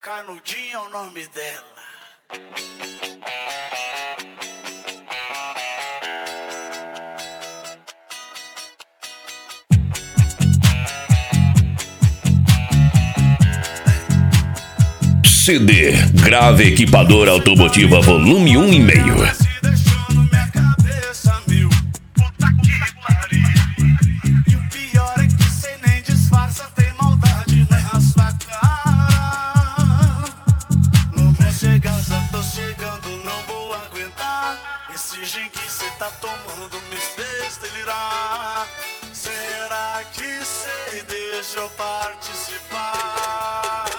Canudinho é o nome dela. CD Grave Equipadora Automotiva Volume 1,5. Esse gin que cê tá tomando me fez delirar. Será que cê deixa eu participar?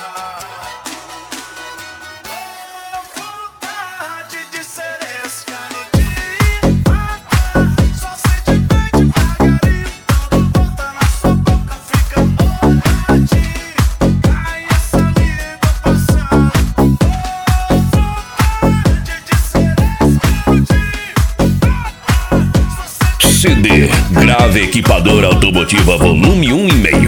Vontade de ser esse canudinho. Só sente bem devagarinho. Dando volta na sua boca, fica molhadinho. Cai essa língua passando. CD Grave Equipadora Automotiva Volume 1,5.